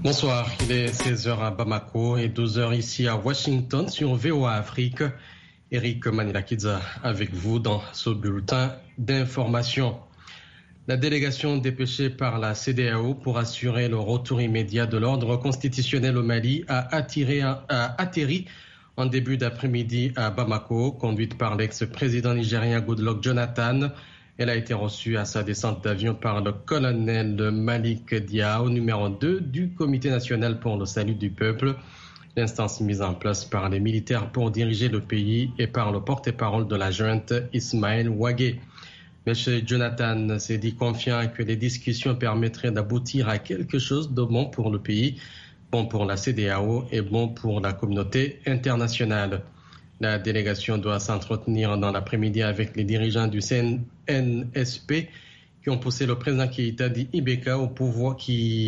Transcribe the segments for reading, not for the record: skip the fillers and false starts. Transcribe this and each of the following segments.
Bonsoir, il est 16h à Bamako et 12h ici à Washington sur VOA Afrique. Eric Manilakidza avec vous dans ce bulletin d'information. La délégation dépêchée par la CEDEAO pour assurer le retour immédiat de l'ordre constitutionnel au Mali a atterri en début d'après-midi à Bamako, conduite par l'ex-président nigérien Goodluck Jonathan. Elle a été reçue à sa descente d'avion par le colonel Malik Diao, numéro 2 du Comité national pour le salut du peuple, l'instance mise en place par les militaires pour diriger le pays, et par le porte-parole de la junte Ismaël Ouagé. M. Jonathan s'est dit confiant que les discussions permettraient d'aboutir à quelque chose de bon pour le pays, bon pour la CEDEAO et bon pour la communauté internationale. La délégation doit s'entretenir dans l'après-midi avec les dirigeants du CNSP qui ont poussé le président Keïta dit Ibeka au pouvoir,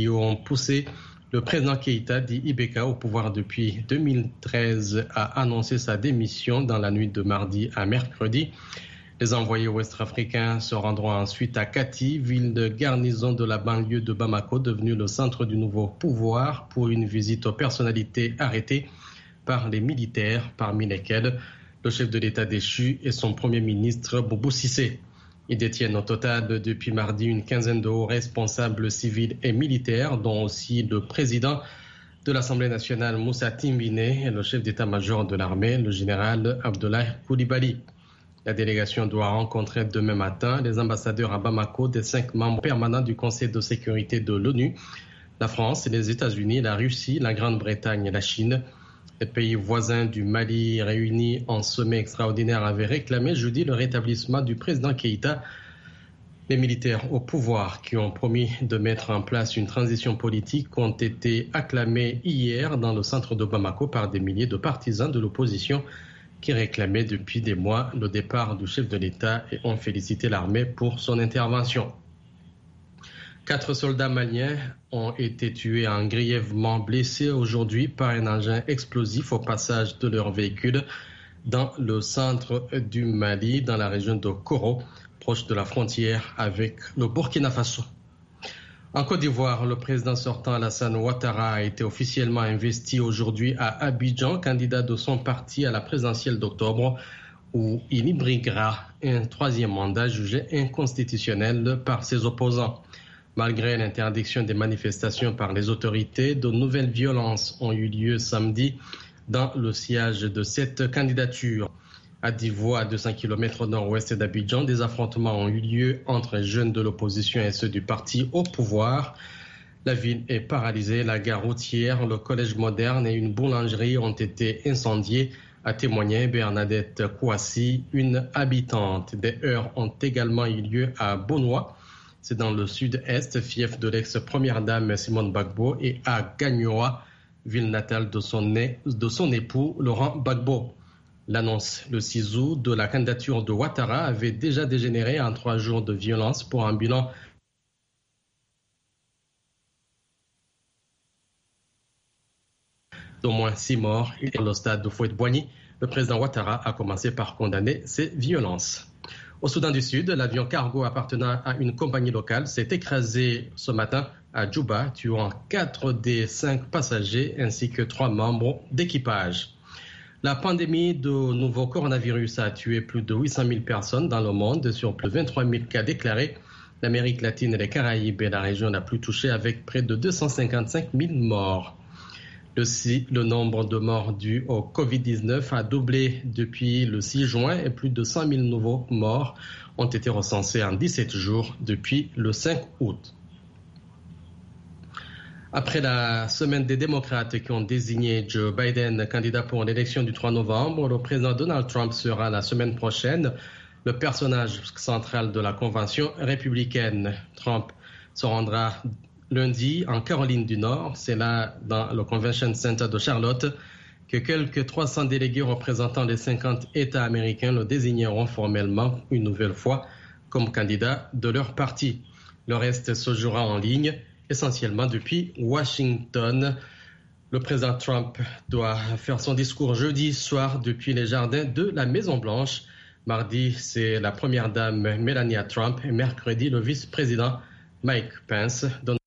au pouvoir depuis 2013, a annoncé sa démission dans la nuit de mardi à mercredi. Les envoyés ouest-africains se rendront ensuite à Kati, ville de garnison de la banlieue de Bamako, devenue le centre du nouveau pouvoir, pour une visite aux personnalités arrêtées par les militaires, parmi lesquels le chef de l'État déchu et son premier ministre Boubou Cissé. Ils détiennent au total depuis mardi une quinzaine de hauts responsables civils et militaires, dont aussi le président de l'Assemblée nationale Moussa Timbine et le chef d'état-major de l'armée, le général Abdoulaye Coulibaly. La délégation doit rencontrer demain matin les ambassadeurs à Bamako des 5 membres permanents du Conseil de sécurité de l'ONU, la France, les États-Unis, la Russie, la Grande-Bretagne et la Chine. Les pays voisins du Mali réunis en sommet extraordinaire avaient réclamé jeudi le rétablissement du président Keïta. Les militaires au pouvoir qui ont promis de mettre en place une transition politique ont été acclamés hier dans le centre de Bamako par des milliers de partisans de l'opposition qui réclamaient depuis des mois le départ du chef de l'État et ont félicité l'armée pour son intervention. 4 soldats maliens ont été tués et grièvement blessés aujourd'hui par un engin explosif au passage de leur véhicule dans le centre du Mali, dans la région de Koro, proche de la frontière avec le Burkina Faso. En Côte d'Ivoire, le président sortant Alassane Ouattara a été officiellement investi aujourd'hui à Abidjan, candidat de son parti à la présidentielle d'octobre, où il y briguera un 3e mandat jugé inconstitutionnel par ses opposants. Malgré l'interdiction des manifestations par les autorités, de nouvelles violences ont eu lieu samedi dans le sillage de cette candidature. À Divo, à 200 km au nord-ouest d'Abidjan, des affrontements ont eu lieu entre jeunes de l'opposition et ceux du parti au pouvoir. La ville est paralysée, la gare routière, le collège moderne et une boulangerie ont été incendiés, a témoigné Bernadette Kouassi, une habitante. Des heurts ont également eu lieu à Bonois. C'est dans le sud-est, fief de l'ex-première dame Simone Gbagbo, et à Gagnoa, ville natale de son époux Laurent Gbagbo. L'annonce le 6 août de la candidature de Ouattara avait déjà dégénéré en 3 jours de violence pour un bilan d'au moins 6 morts. Et au stade de Fouet-Boigny, le président Ouattara a commencé par condamner ces violences. Au Soudan du Sud, l'avion cargo appartenant à une compagnie locale s'est écrasé ce matin à Djouba, tuant 4 des 5 passagers ainsi que 3 membres d'équipage. La pandémie de nouveau coronavirus a tué plus de 800 000 personnes dans le monde sur plus de 23 000 cas déclarés. L'Amérique latine et les Caraïbes est la région la plus touchée avec près de 255 000 morts. Le nombre de morts dus au Covid-19 a doublé depuis le 6 juin et plus de 100 000 nouveaux morts ont été recensés en 17 jours depuis le 5 août. Après la semaine des démocrates qui ont désigné Joe Biden candidat pour l'élection du 3 novembre, le président Donald Trump sera la semaine prochaine le personnage central de la convention républicaine. Trump se rendra lundi en Caroline du Nord, c'est là dans le Convention Center de Charlotte que quelques 300 délégués représentant les 50 États américains le désigneront formellement une nouvelle fois comme candidat de leur parti. Le reste se jouera en ligne, essentiellement depuis Washington. Le président Trump doit faire son discours jeudi soir depuis les jardins de la Maison-Blanche. Mardi, c'est la première dame Melania Trump et mercredi, le vice-président Mike Pence.